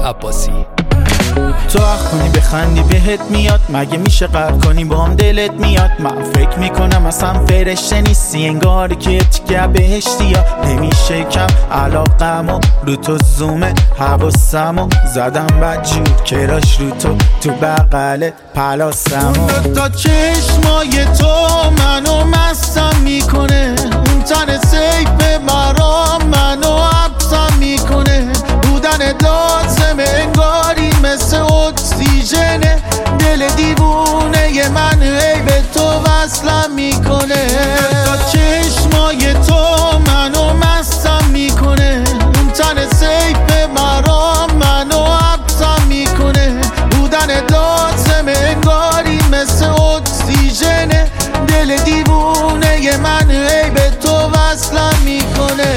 عباسی. تو اخ کنی بخندی بهت میاد، مگه میشه قهر کنی با هم دلت میاد. من فکر میکنم اصلا فرشته نیستی، انگاری که تیکه بهشتی یا نمیشه کم علاقمو رو تو زومه حواسمو زدم بدجور کراش رو تو بغلت پلاسمو. تا چشمای تو منو مستم میکنه، اون تن سیف برام منو حبسم میکنه. بودن لازمه انگاری مثل اکسیژنه، دل دیوونه من هی به تو وصلم میکنه. تا چشمای تو منو مستم میکنه، اون تن سیف برام منو حبسم میکنه. بودن لازمه انگاری مثل اکسیژنه، دل دیوونه من هی به تو وصلم میکنه.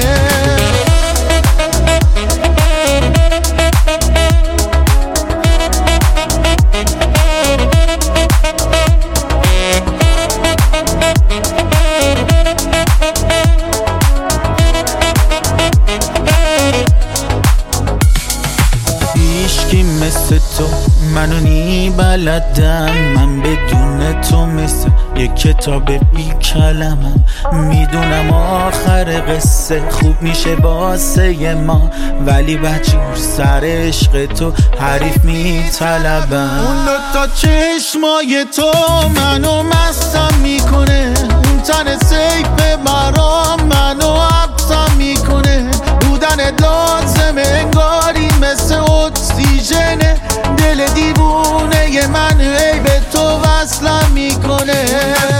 هیچکی مثل تو منو نی بلدم، من بدون تو مثل یک کتاب بی کلمم. میدونم آخر قصه خوب میشه واسه ما، ولی بجور سر عشق تو حریف میطلبم. اون دوتا چشمای تو منو مستم میکنه، اون تن سیف برام منو حبسم میکنه. بودن لازمه انگاری مثل اکسیژنه، دل دیوونه من هی به تو وصلم میکنه.